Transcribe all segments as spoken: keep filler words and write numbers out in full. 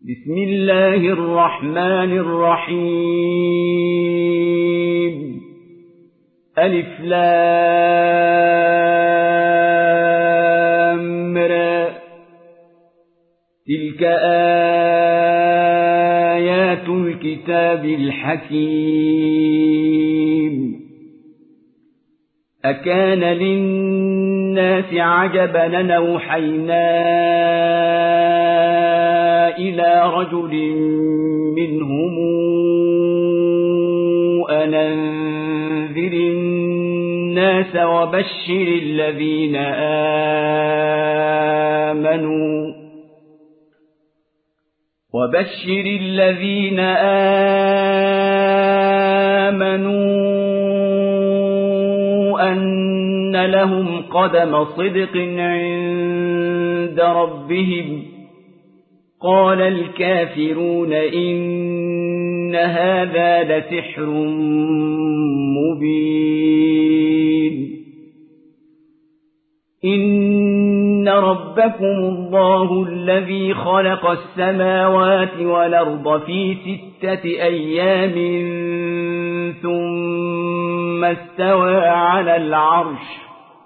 بسم الله الرحمن الرحيم ألف لام را تلك آيات الكتاب الحكيم أكان للناس عجبا أن أوحينا إلى رجل منهم أن أنذر الناس وبشر الذين آمنوا وبشر الذين آمنوا أن لهم قدم صدق عند ربهم قال الكافرون إن هذا لسحر مبين إن ربكم الله الذي خلق السماوات والأرض في ستة أيام ثم استوى على العرش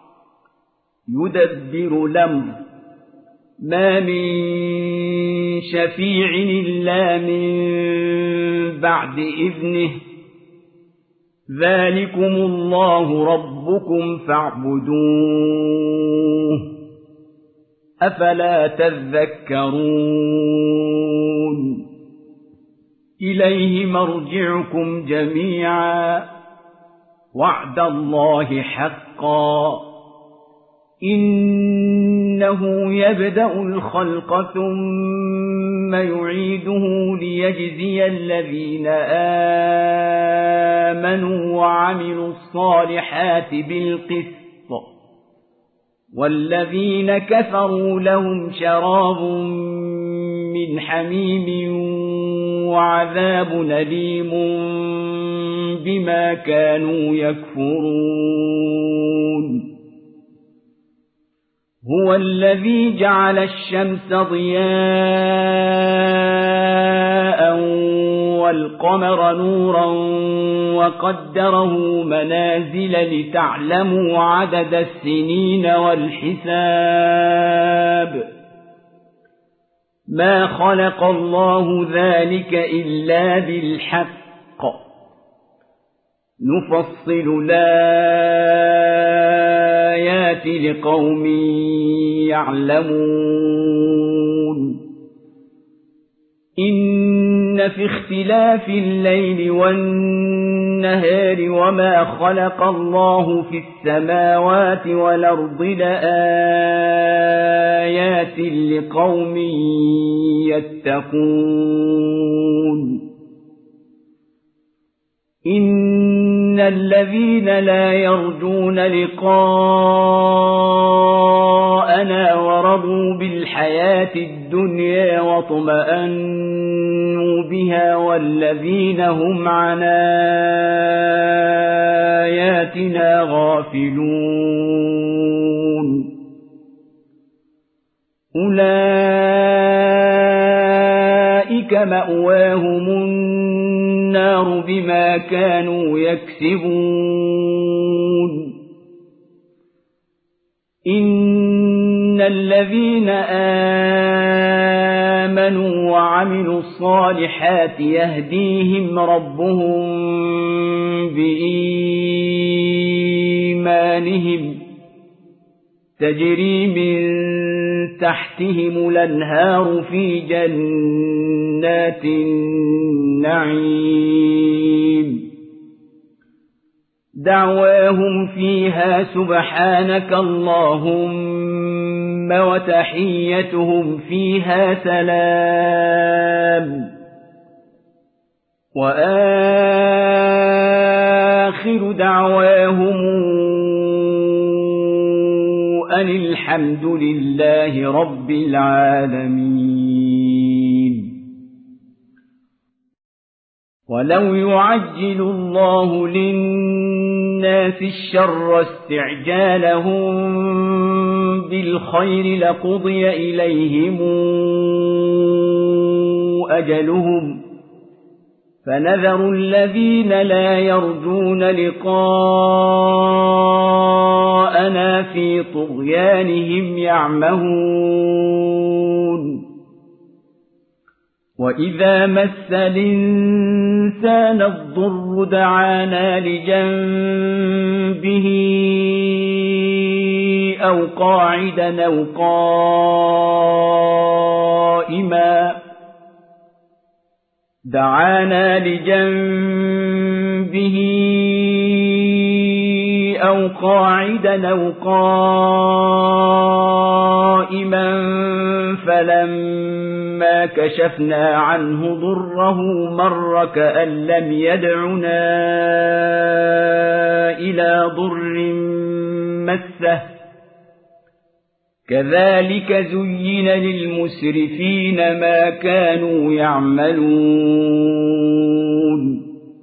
يدبر الأمر ما من شفيع إلا من بعد إذنه ذلكم الله ربكم فاعبدوه أفلا تذكرون إليه مرجعكم جميعا وعد الله حقا إنه يبدأ الخلق ثم يعيده ليجزي الذين آمنوا وعملوا الصالحات بالقسط والذين كفروا لهم شراب من حميم وعذاب أليم بما كانوا يكفرون هو الذي جعل الشمس ضياء والقمر نورا وقدره منازل لتعلموا عدد السنين والحساب ما خلق الله ذلك إلا بالحق نفصل الآيات لقوم يعلمون إن في اختلاف الليل والنهار وما خلق الله في السماوات والأرض لآيات لقوم يتقون إن الذين لا يرجون لقاءنا ورضوا بالحياة الدنيا واطمأنوا بها والذين هم عن آياتنا غافلون أولئك مأواهم النار بما كانوا يكسبون إن الذين آمنوا وعملوا الصالحات يهديهم ربهم بإيمانهم تجري من تحتهم الأنهار في جنات النعيم دعواهم فيها سبحانك اللهم وتحيتهم فيها سلام وآخر دعواهم أن الحمد لله رب العالمين ولو يعجل الله للناس الشر استعجالهم بالخير لقضي إليهم أجلهم فنذر الذين لا يرجون لقاءنا في طغيانهم يعمهون وإذا مس الإنسان الضر دعانا لجنبه أو قاعدا أو قائما دعانا لجنبه أو قاعدا أو قائما فلما كشفنا عنه ضره مر كأن لم يدعنا إلى ضر مسه كذلك زين للمسرفين ما كانوا يعملون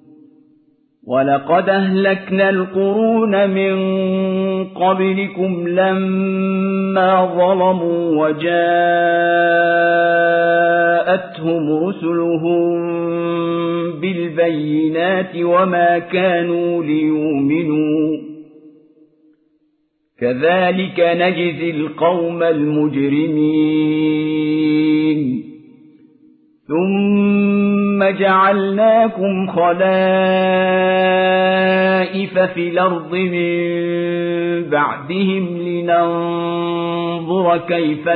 ولقد أهلكنا القرون من قبلكم لما ظلموا وجاءتهم رسلهم بالبينات وما كانوا ليؤمنوا كذلك نجزي القوم المجرمين ثم جعلناكم خلائف في الأرض من بعدهم لننظر كيف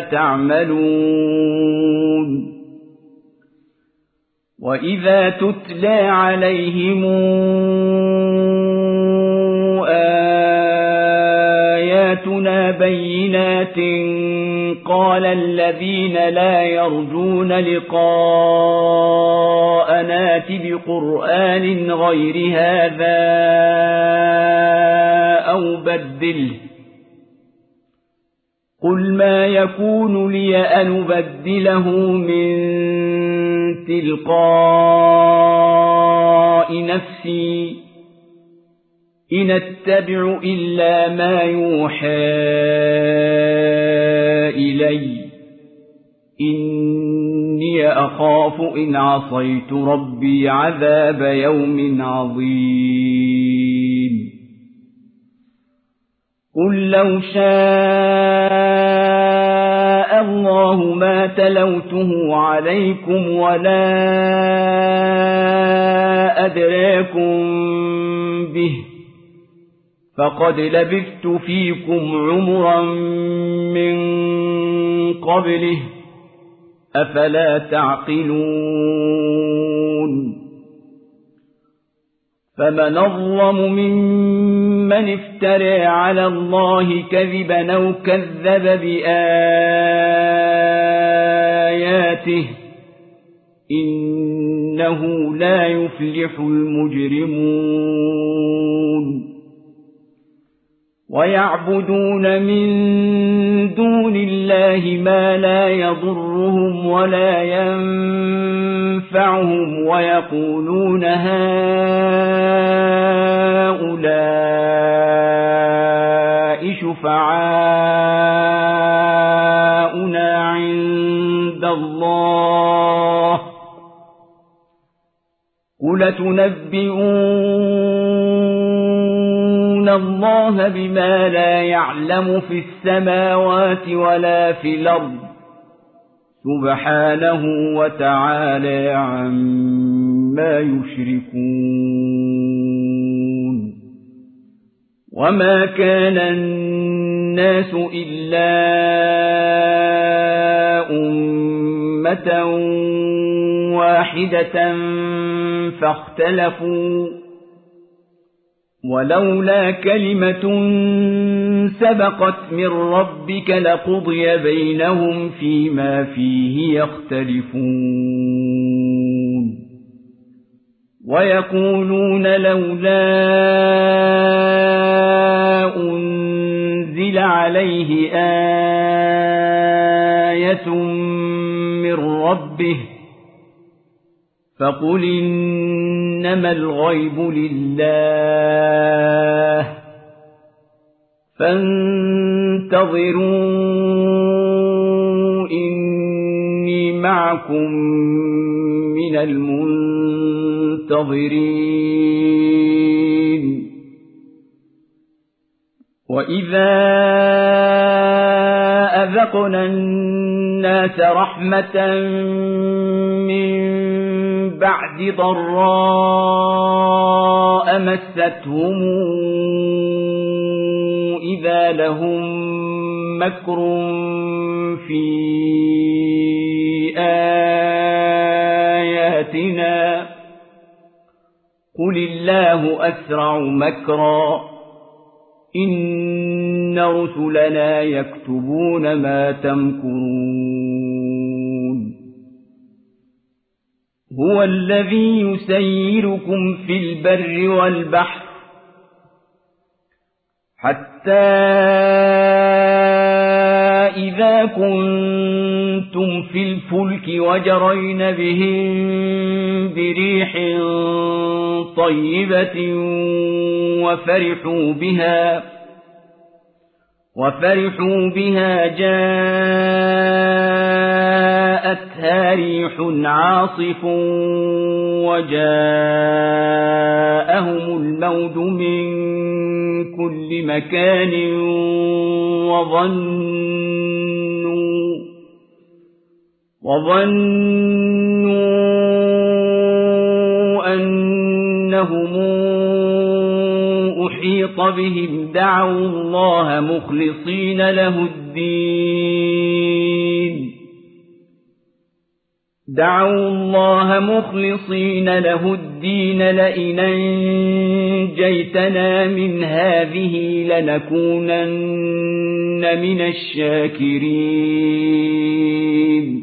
تعملون وإذا تتلى عليهم آياتنا بينات قال الذين لا يرجون لقاءنا ائت بقرآن غير هذا أو بدله قل ما يكون لي أن أبدله من تلقاء نفسي إن أتبع إلا ما يوحى إلي إني أخاف إن عصيت ربي عذاب يوم عظيم قل لو شاء الله ما تلوته عليكم ولا أدراكم به فقد لبثت فيكم عمرا من قبله أفلا تعقلون فمن أظلم ممن افترى على الله كذبا أو كذب بآياته إنه لا يفلح المجرمون ويعبدون من دون الله ما لا يضرهم ولا ينفعهم ويقولون هؤلاء شفعاؤنا عند الله قل تنبئون الله بما لا يعلم في السماوات ولا في الأرض سبحانه وتعالى عما يشركون وما كان الناس إلا أمة واحدة فاختلفوا ولولا كلمة سبقت من ربك لقضي بينهم فيما فيه يختلفون ويقولون لولا أنزل عليه آية من ربه فقل إنما الغيب لله فانتظروا إني معكم من المنتظرين وإذا أذقنا الناس رحمة من بعد ضراء مستهم إذا لهم مكر في آياتنا قل الله أسرع مكرا إن رسلنا يكتبون ما تمكرون هو الذي يسيركم في البر والبحر حتى إذا كنتم في الفلك وجرين بهم بريح طيبة وفرحوا بها وفرحوا بها جاءتها ريح عاصف وجاءهم الموج من كل مكان وظنوا وظنوا أنهم أحيط بهم دعوا الله مخلصين له الدين دعوا الله مخلصين له الدين لئن أنجيتنا من هذه لنكونن من الشاكرين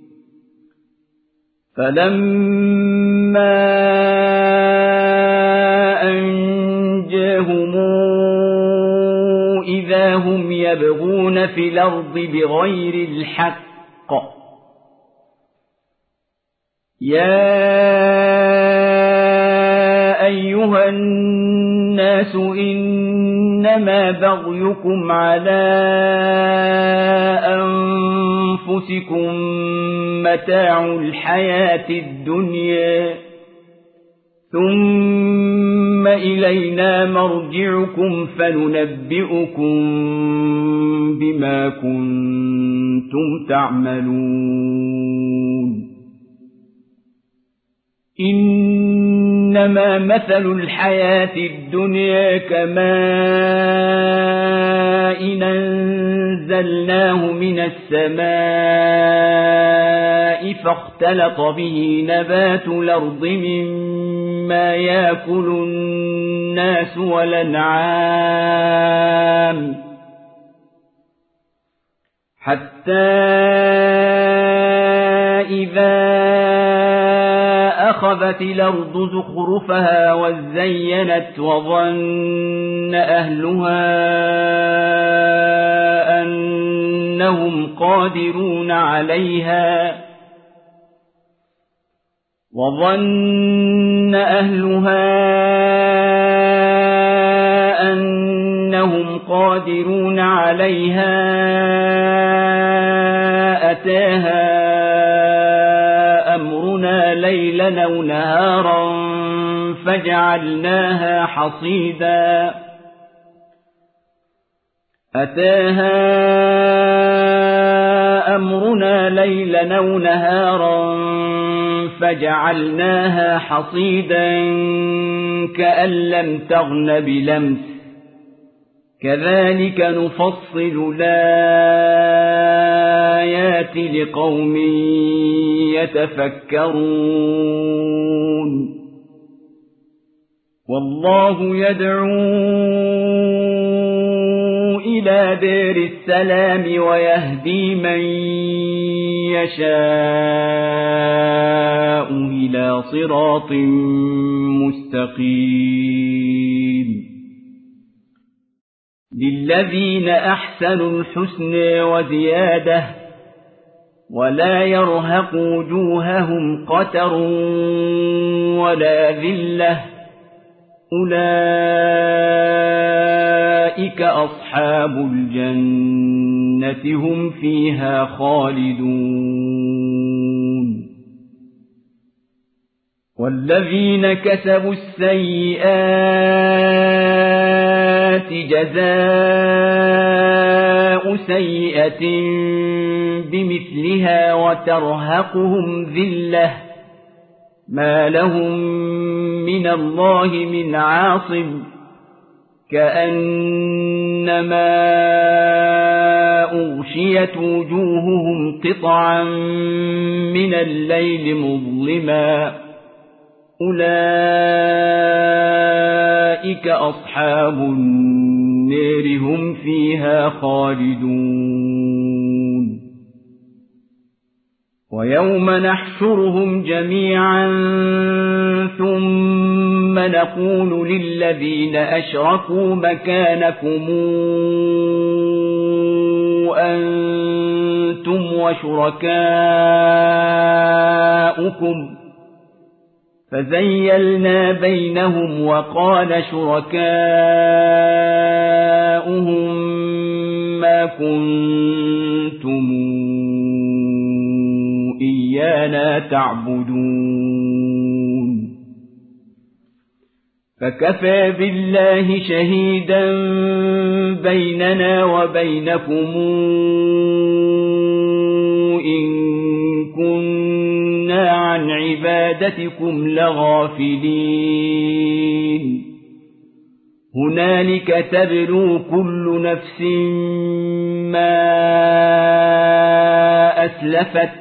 فلما أنجاهم إذا هم يبغون في الأرض بغير الحق يا أيها الناس إنما بغيكم على أنفسكم متاع الحياة الدنيا ثم إلينا مرجعكم فننبئكم بما كنتم تعملون إنما مثل الحياة الدنيا كماء أنزلناه من السماء فاختلط به نبات الأرض مما يأكل الناس والأنعام حتى إذا أخذت الأرض زخرفها وزينت وظن أهلها أنهم قادرون عليها وظن أهلها أنهم قادرون عليها أتاها أمرنا ليلا أو نهارا فجعلناها حصيدا أتاها أمرنا ليلا أو نهارا فجعلناها حصيدا كأن لم تغن بلمس كذلك نفصل الآيات لقوم يتفكرون والله يدعو إلى دار السلام ويهدي من يشاء إلى صراط مستقيم للذين أحسنوا الحسنى وزيادة ولا يرهق وجوههم قتر ولا ذلة أولئك أصحاب الجنة هم فيها خالدون والذين كسبوا السيئات جزاء سيئة بمثلها وترهقهم ذلة ما لهم من الله من عاصم كأنما أغشيت وجوههم قطعا من الليل مظلما أولئك أصحاب النار هم فيها خالدون ويوم نحشرهم جميعا ثم نقول للذين أشركوا مكانكم أنتم وشركاؤكم فزيلنا بينهم وقال شركاؤهم ما كنتم إيانا تعبدون فكفى بالله شهيدا بيننا وبينكم إن كنا عن عبادتكم لغافلين هنالك تبلو كل نفس ما أسلفت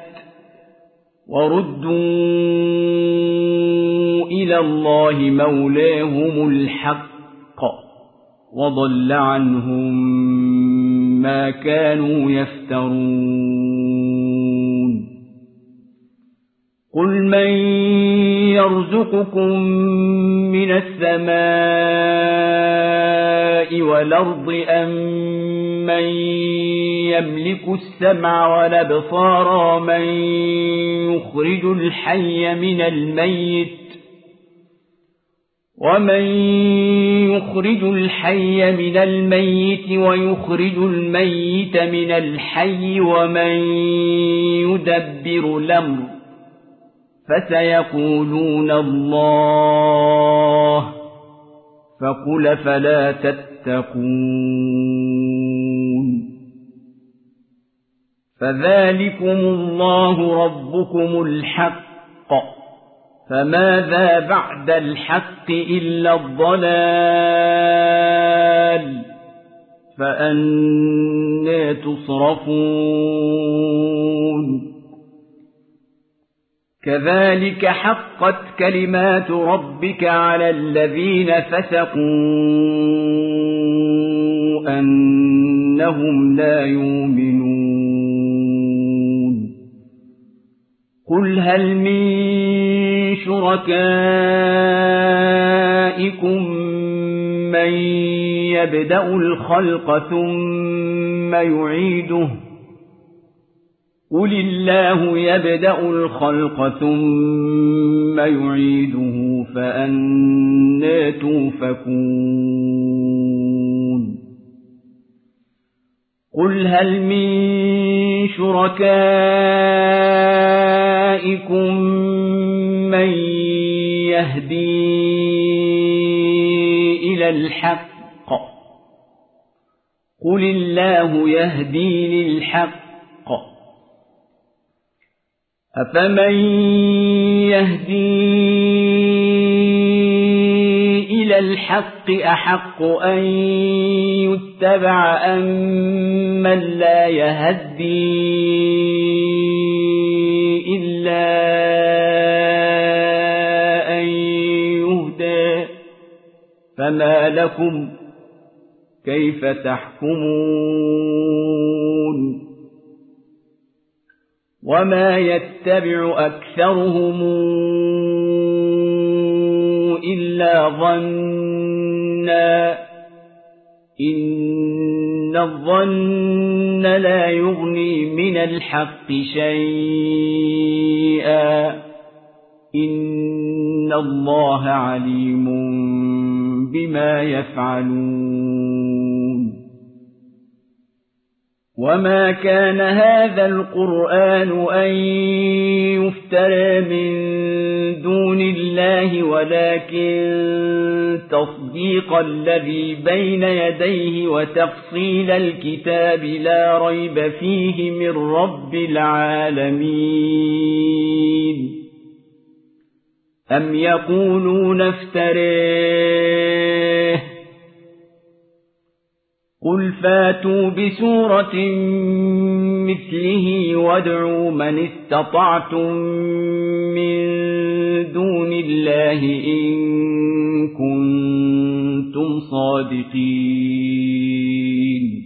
وردوا إلى الله مولاهم الحق وضل عنهم ما كانوا يفترون قل من يرزقكم من السماء والأرض أم من يملك السمع والأبصار من يخرج الحي من الميت ومن يخرج الحي من الميت ويخرج الميت من الحي ومن يدبر الأمر فسيقولون الله فقل فلا تتقون فذلكم الله ربكم الحق فماذا بعد الحق إلا الضلال فأنى تصرفون كذلك حقت كلمات ربك على الذين فسقوا أنهم لا يؤمنون قل هل من شركائكم من يبدأ الخلق ثم يعيده قل الله يبدأ الخلق ثم يعيده فأنى توفكون قل هل من شركائكم من يهدي إلى الحق قل الله يهدي للحق أفمن يهدي إلى الحق أحق أن يتبع أم من لا يهدي إلا أن يهدى فما لكم كيف تحكمون وما يتبع أكثرهم إلا ظنا إن الظن لا يغني من الحق شيئا إن الله عليم بما يفعلون وما كان هذا القرآن أن يفترى من دون الله ولكن تصديق الذي بين يديه وتفصيل الكتاب لا ريب فيه من رب العالمين أم يقولون افتريه قل فاتوا بسورة مثله وادعوا من استطعتم من دون الله إن كنتم صادقين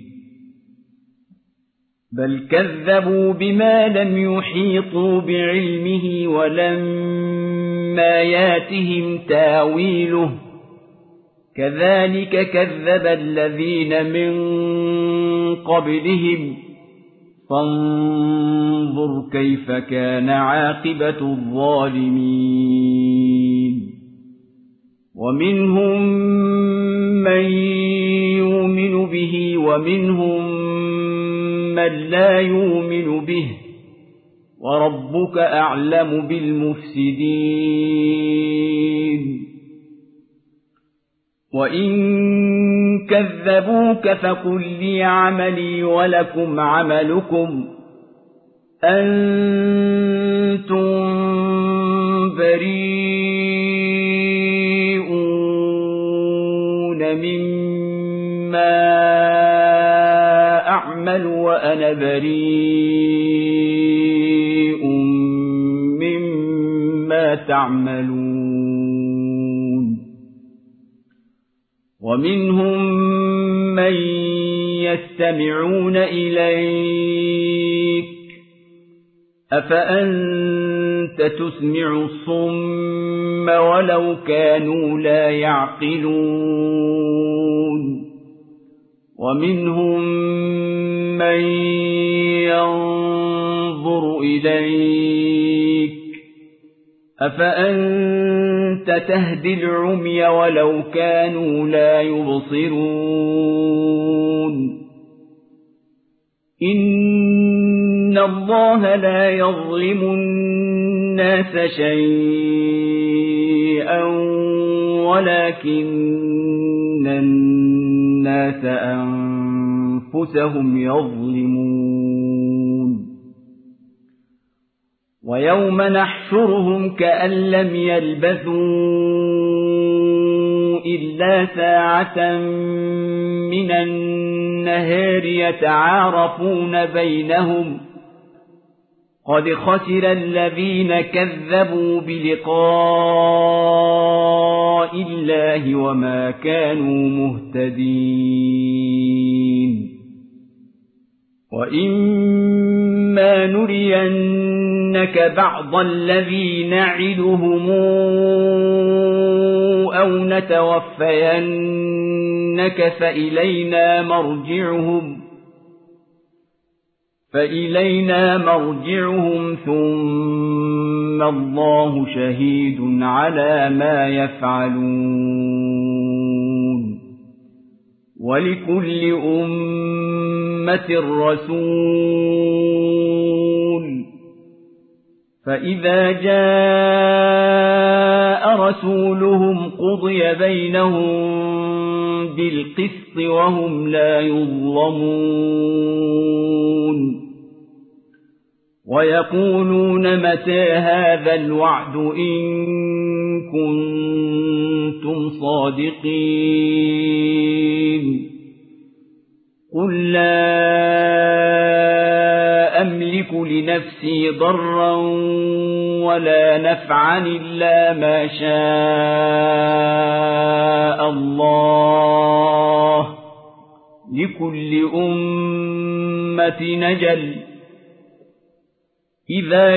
بل كذبوا بما لم يحيطوا بعلمه ولما ياتهم تاويله كذلك كذب الذين من قبلهم فانظر كيف كان عاقبة الظالمين ومنهم من يؤمن به ومنهم من لا يؤمن به وربك أعلم بالمفسدين وإن كذبوك فقل لي عملي ولكم عملكم أنتم بريئون مما أعمل وأنا بريء مما تعملون ومنهم من يستمعون إليك أفأنت تسمع الصم ولو كانوا لا يعقلون ومنهم من ينظر إليك أفأنت تهدي العمي ولو كانوا لا يبصرون إن الله لا يظلم الناس شيئا ولكن الناس أنفسهم يظلمون ويوم نحشرهم كأن لم يلبثوا إلا ساعة من النهار يتعارفون بينهم قد خسر الذين كذبوا بلقاء الله وما كانوا مهتدين وإما نرينك بعض الذي نعدهم أو نتوفينك فإلينا مرجعهم فإلينا مرجعهم ثم الله شهيد على ما يفعلون ولكل أمة رسول فإذا جاء رسولهم قضي بينهم بالقسط وهم لا يظلمون ويقولون متى هذا الوعد إن كنتم صادقين قل لا أملك لنفسي ضرا ولا نفعا إلا ما شاء الله لكل أمة نجل إذا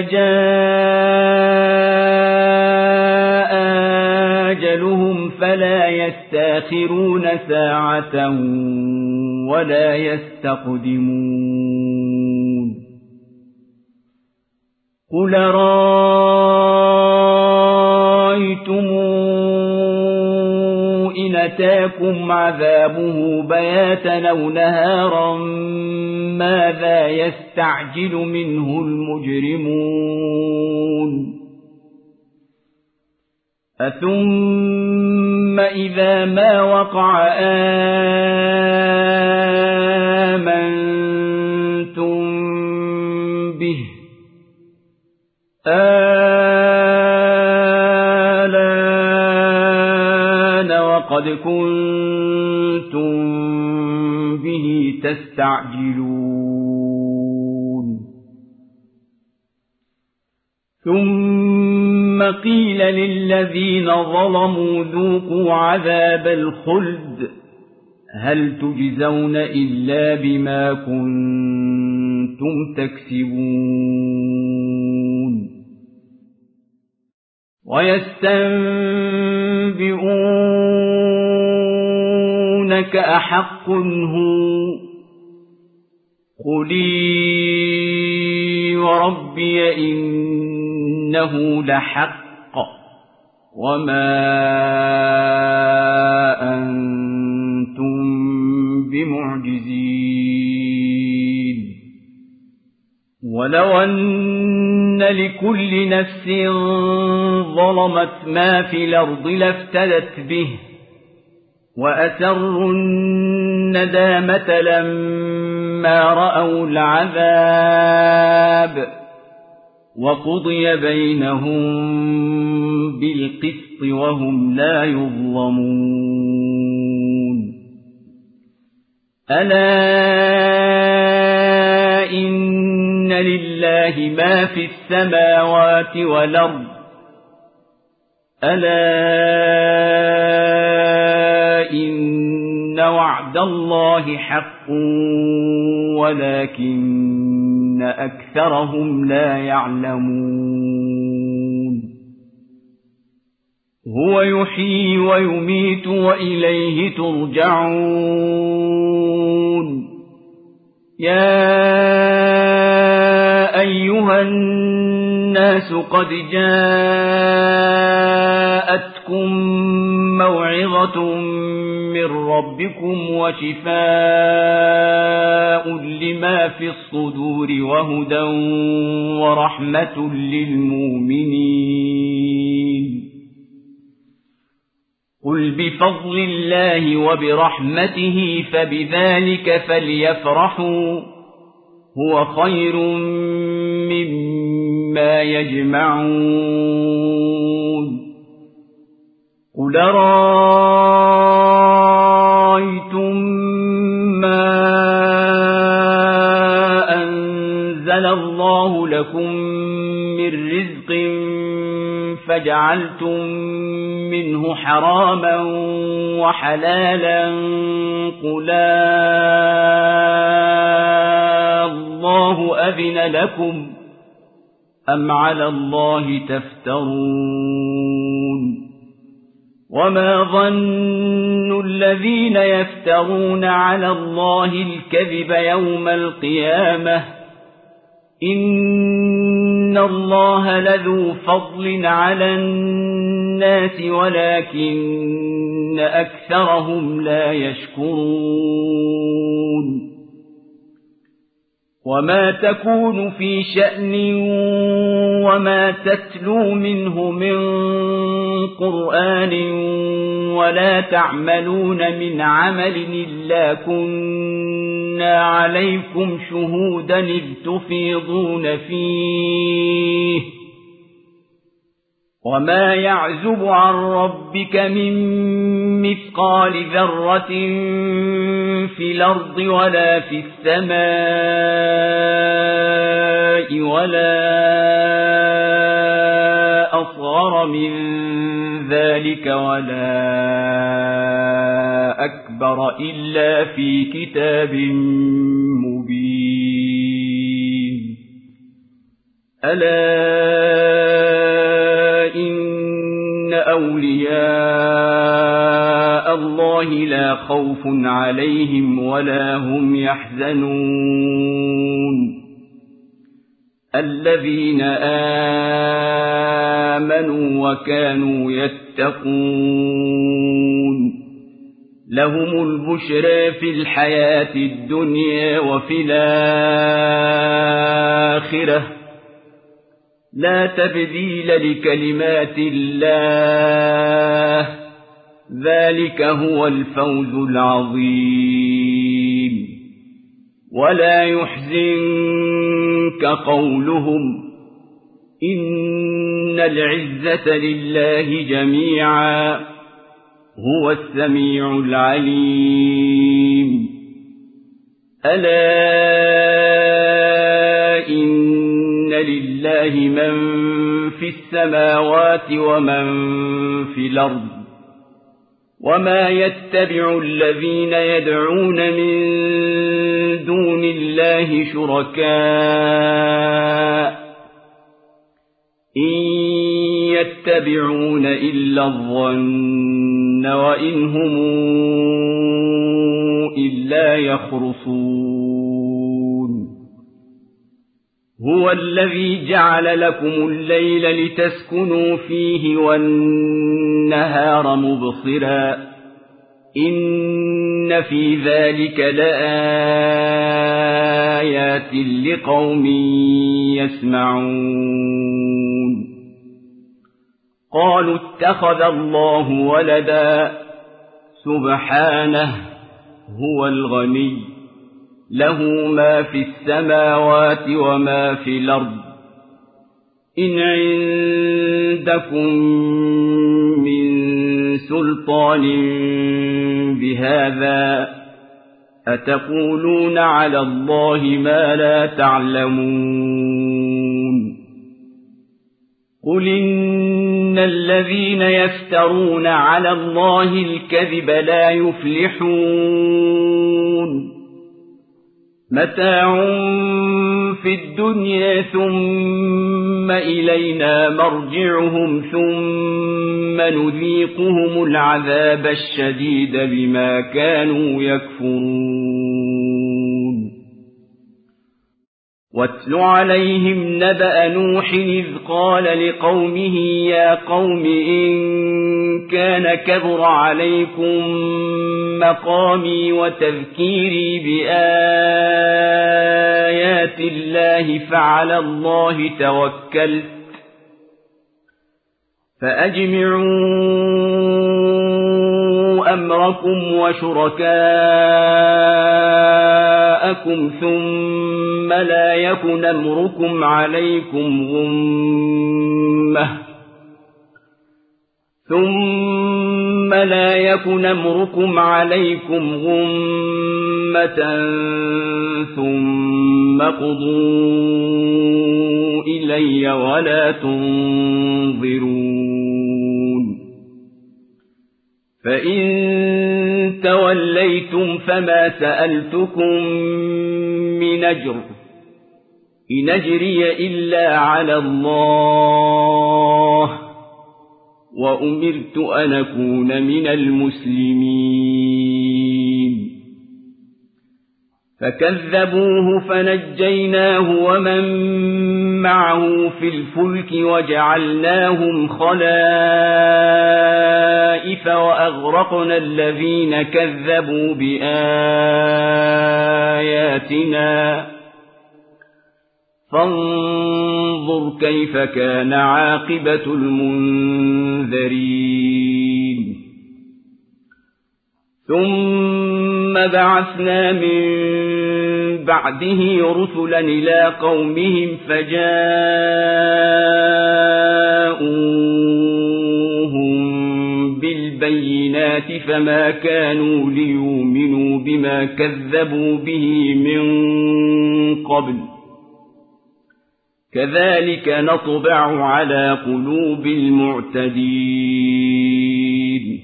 جاء أجلهم فلا يستأخرون ساعة ولا يستقدمون قل رأيتم إن أتاكم عذابه بياتا أو نهارا ماذا يستعجل منه المجرمون أثم إذا ما وقع آمنتم به آلان وقد كنتم به تستعجلون ثم قيل للذين ظلموا ذوقوا عذاب الخلد هل تجزون إلا بما كنتم تكسبون ويستنبئونك أحق هو قل وربي إنه لحق وما أنتم بمعجزين ولو أن لكل نفس ظلمت ما في الأرض لافتدت به وأسروا الندامة لما رأوا العذاب وقضي بينهم بالقسط وهم لا يظلمون ألا إن لله ما في السماوات والأرض ألا إن وعد الله حق ولكن أكثرهم لا يعلمون هو يحيي ويميت وإليه ترجعون يا أيها الناس قد جاءتكم موعظة من ربكم وشفاء لما في الصدور وهدى ورحمة للمؤمنين قل بفضل الله وبرحمته فبذلك فليفرحوا هو خير مما يجمعون قل رأيتم ما أنزل الله لكم من رزق فجعلتم منه حراما وحلالا قل الله أذن لكم أم على الله تفترون وما ظن الذين يفترون على الله الكذب يوم القيامة إن الله لذو فضل على الناس ولكن أكثرهم لا يشكرون وما تكون في شأن وما تتلو منه من قرآن ولا تعملون من عمل إلا كنا عليكم شهودا إذ تفيضون فيه وما يعزب عن ربك من مثقال ذرة في الأرض ولا في السماء ولا أصغر من ذلك ولا أكبر إلا في كتاب مبين ألا إن أولياء الله لا خوف عليهم ولا هم يحزنون الذين آمنوا وكانوا يتقون لهم البشرى في الحياة الدنيا وفي الآخرة لا تبديل لكلمات الله ذلك هو الفوز العظيم ولا يحزنك قولهم إن العزة لله جميعا هو السميع العليم ألا إن لله من في السماوات ومن في الأرض وما يتبع الذين يدعون من دون الله شركاء إن يتبعون إلا الظن وإن هم إلا يخرصون هو الذي جعل لكم الليل لتسكنوا فيه والنهار مبصرا إن في ذلك لآيات لقوم يسمعون قالوا اتخذ الله ولدا سبحانه هو الغني له ما في السماوات وما في الأرض إن عندكم من سلطان بهذا أتقولون على الله ما لا تعلمون قل إن الذين يفترون على الله الكذب لا يفلحون متاع في الدنيا ثم إلينا مرجعهم ثم نذيقهم العذاب الشديد بما كانوا يكفرون واتل عليهم نبأ نوح إذ قال لقومه يا قوم إن كان كبر عليكم مقامي وتذكيري بآيات الله فعلى الله توكلت فأجمعوا أمركم وشركاءكم ثم لا يكن أمركم عليكم غمة ثم لا يكن أمركم عليكم غمة ثم قضوا إلي ولا تنظرون فإن توليتم فما سألتكم من أجر إن أجري إلا على الله وأمرت أن أكون من المسلمين فكذبوه فنجيناه ومن معه في الفلك وجعلناهم خلائف وأغرقنا الذين كذبوا بآياتنا فانظر كيف كان عاقبة المنذرين ثم بعثنا من بعده رسلا إلى قومهم فجاءوهم بالبينات فما كانوا ليؤمنوا بما كذبوا به من قبل كذلك نطبع على قلوب المعتدين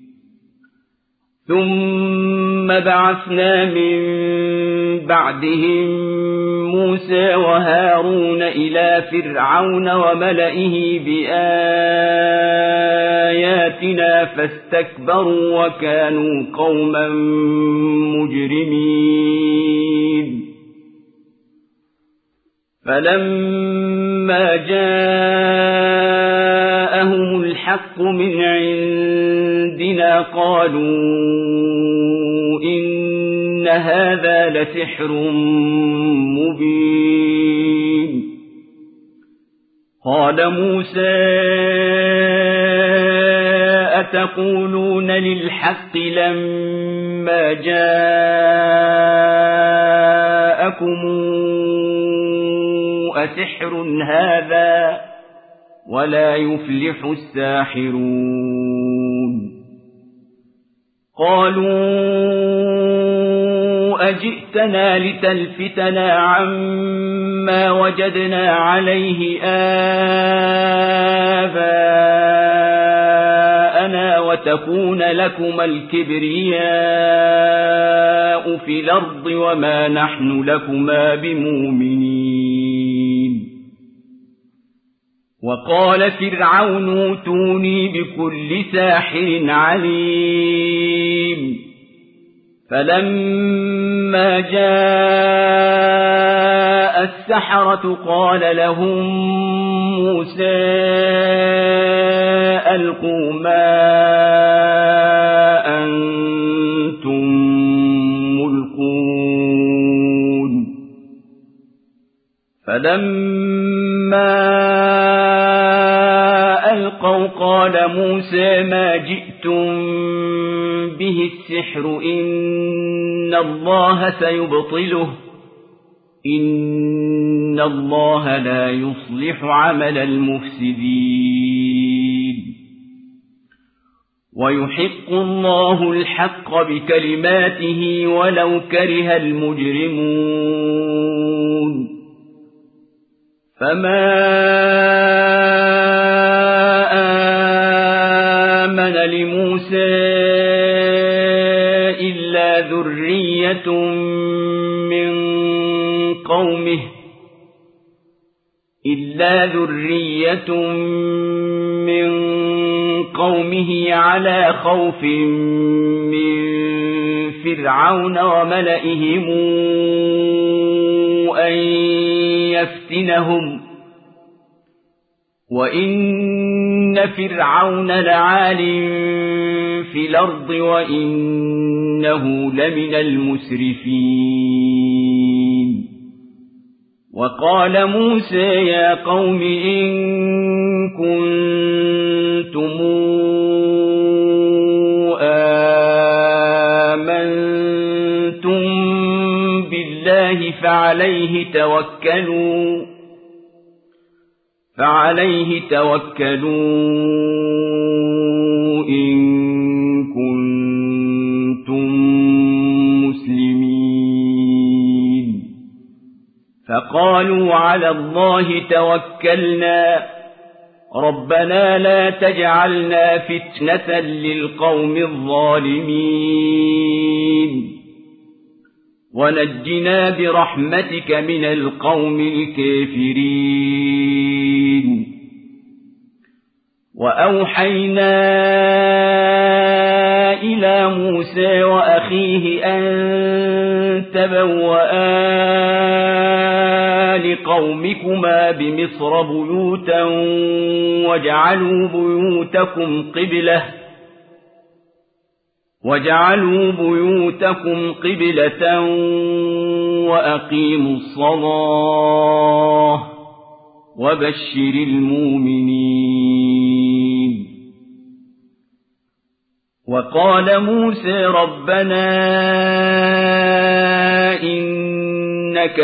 ثم بعثنا من بعدهم موسى وهارون إلى فرعون وملئه بآياتنا فاستكبروا وكانوا قوما مجرمين فلما جاءهم الحق الحق من عندنا قالوا إن هذا لسحر مبين قال موسى أتقولون للحق لما جاءكم أسحر هذا ولا يفلح الساحرون قالوا أجئتنا لتلفتنا عما وجدنا عليه آباءنا وتكون لكما الكبرياء في الأرض وما نحن لكما بمؤمنين وقال فرعون اوتوني بكل ساحر عليم فلما جاء السحرة قال لهم موسى ألقوا ما أنتم ملقون فلما ألقوا قال موسى ما جئتم به السحر إن الله سيبطله إن الله لا يصلح عمل المفسدين ويحق الله الحق بكلماته ولو كره المجرمون فما آمن لموسى إلا ذرية من قومه إلا ذرية من قومه على خوف من فرعون وملئهم أن يفتنهم وإن فرعون لعال في الأرض وإنه لمن المسرفين وقال موسى يا قوم إن كنتم آمنتم بالله فعليه توكلوا فعليه توكلوا إن كنتم مسلمين فقالوا على الله توكلنا ربنا لا تجعلنا فتنة للقوم الظالمين ونجنا برحمتك من القوم الكافرين وأوحينا إلى موسى وأخيه أن تبوأ لقومكما بمصر بيوتا واجعلوا بيوتكم قبلة واجعلوا بيوتكم قبلة وأقيموا الصلاة وبشر المؤمنين وقال موسى ربنا إنك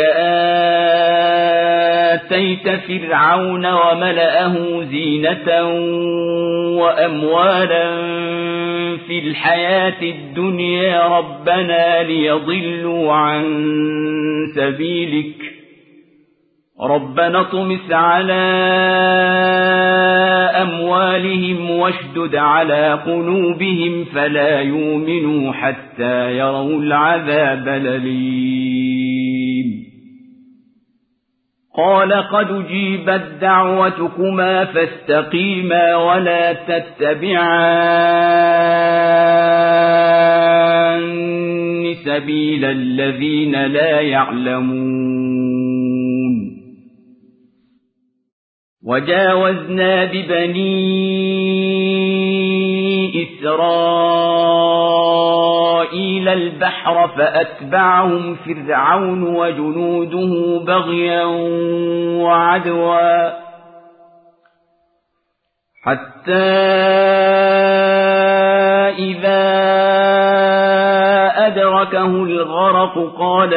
آتيت فرعون وملأه زينة وأموالا في الحياة الدنيا ربنا ليضلوا عن سبيلك ربنا اطمس على أموالهم واشدد على قلوبهم فلا يؤمنوا حتى يروا العذاب الأليم قال قد أجيبت دعوتكما فاستقيما ولا تتبعان سبيل الذين لا يعلمون وجاوزنا ببني إسرائيل البحر فأتبعهم فرعون وجنوده بغيا وعدوا حتى إذا أدركه الغرق قال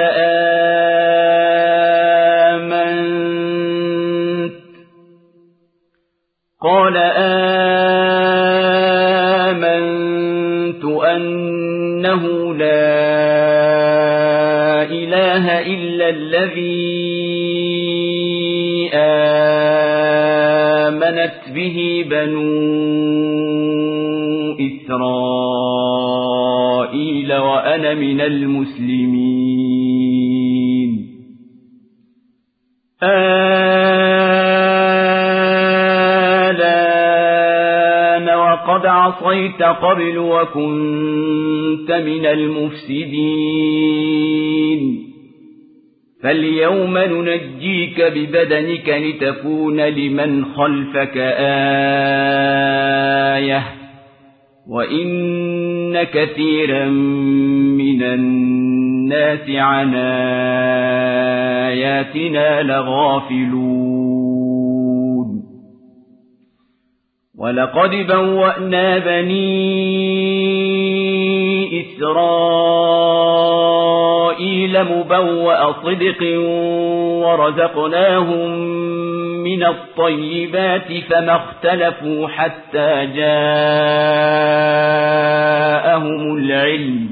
آمنت قال آمنت أنه لا إله إلا الذي آمنت به بنو إسرائيل وأنا من المسلمين آلان وقد عصيت قبل وكنت من المفسدين فاليوم ننجيك ببدنك لتكون لمن خلفك آية وإن كثيرا من الناس عن آياتنا لغافلون ولقد بوأنا بني إسرائيل مبوأ صدق ورزقناهم من الطيبات فما اختلفوا حتى جاءهم العلم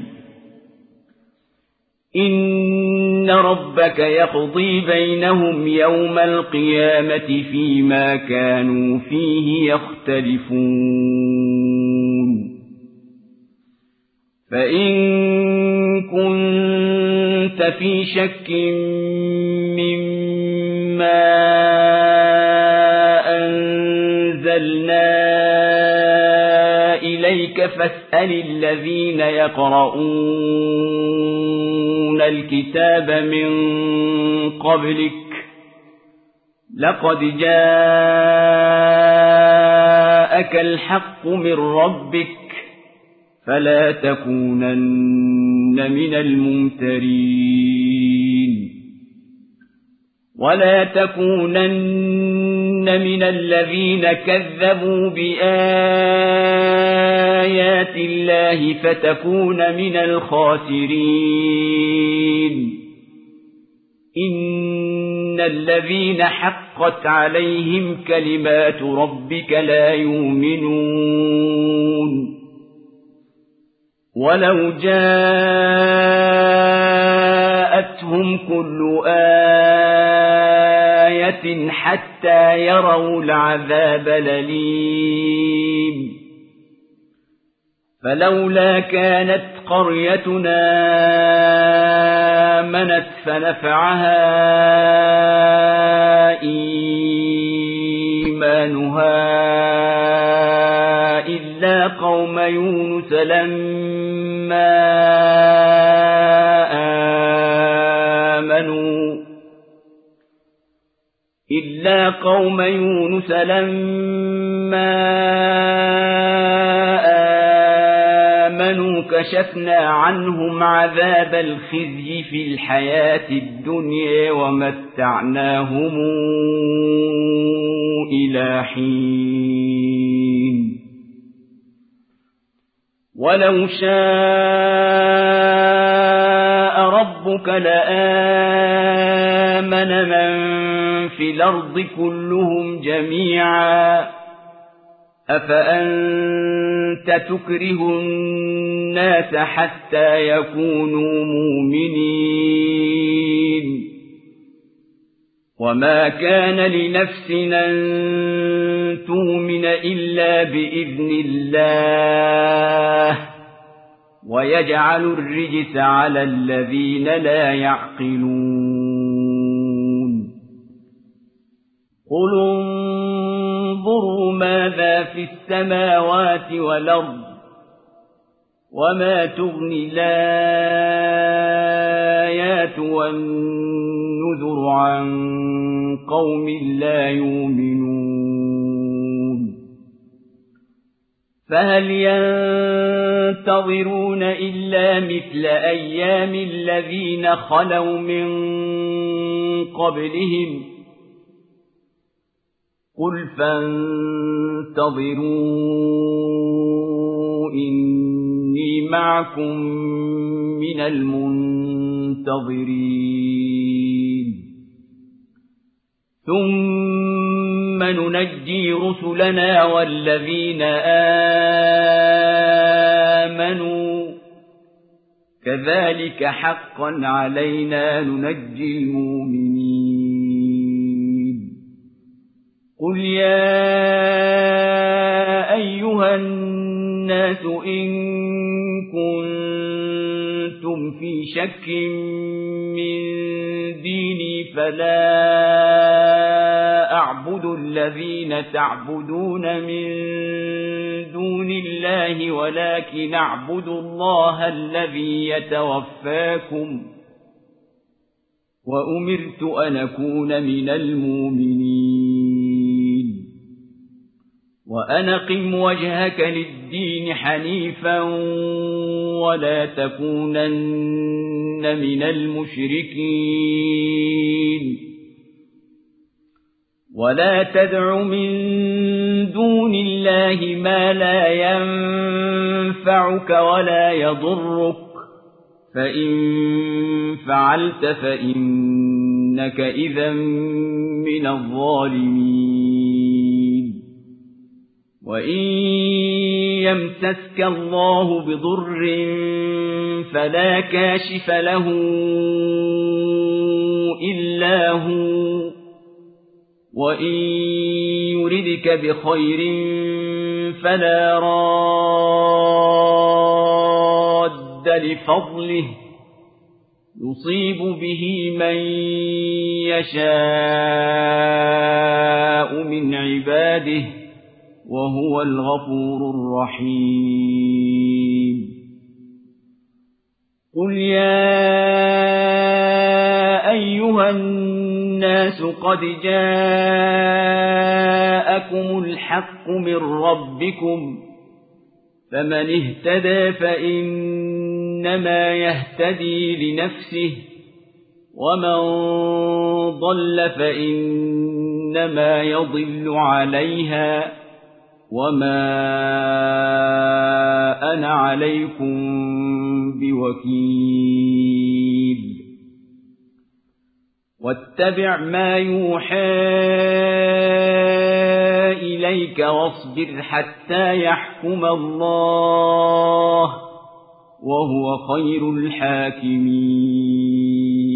إن ربك يقضي بينهم يوم القيامة فيما كانوا فيه يختلفون فإن كنت في شك مما أنزلنا إليك فاسأل الذين يقرؤون الكتاب من قبلك لقد جاءك الحق من ربك فلا تكونن من الممترين ولا تكونن من الذين كذبوا بآيات الله فتكون من الخاسرين إن الذين حقت عليهم كلمات ربك لا يؤمنون ولو جاءتهم كل آية حتى يروا العذاب الأليم فلولا كانت قريتنا آمنت فنفعها إيمانها إلا قوم يونس لما آمنوا إلا قوم يونس لما آمنوا كشفنا عنهم عذاب الخزي في الحياة الدنيا ومتعناهم إلى حين ولو شاء ربك لآمن من في الأرض كلهم جميعا أفأنت تكره الناس حتى يكونوا مؤمنين وما كان لنفس أن تؤمن إلا بإذن الله ويجعل الرجس على الذين لا يعقلون قل انظروا ماذا في السماوات والأرض وما تغني الآيات والنذر عن قوم لا يؤمنون فهل ينتظرون إلا مثل أيام الذين خلوا من قبلهم قل فانتظروا إني معكم من المنتظرين ثم ننجي رسلنا والذين آمنوا كذلك حقا علينا ننجي المؤمنين قل يا أيها الناس إن كنتم في شك من ديني فلا أعبد الذين تعبدون من دون الله ولكن أعبد الله الذي يتوفاكم وأمرت أن أكون من المؤمنين وأن أقم وجهك للدين حنيفا ولا تكونن من المشركين ولا تدع من دون الله ما لا ينفعك ولا يضرك فإن فعلت فإنك إذا من الظالمين وإن يمسسك الله بضر فلا كاشف له إلا هو وإن يردك بخير فلا راد لفضله يصيب به من يشاء من عباده وهو الغفور الرحيم قل يا أيها الناس قد جاءكم الحق من ربكم فمن اهتدى فإنما يهتدي لنفسه ومن ضل فإنما يضل عليها وما أنا عليكم بوكيل واتبع ما يوحى إليك واصبر حتى يحكم الله وهو خير الحاكمين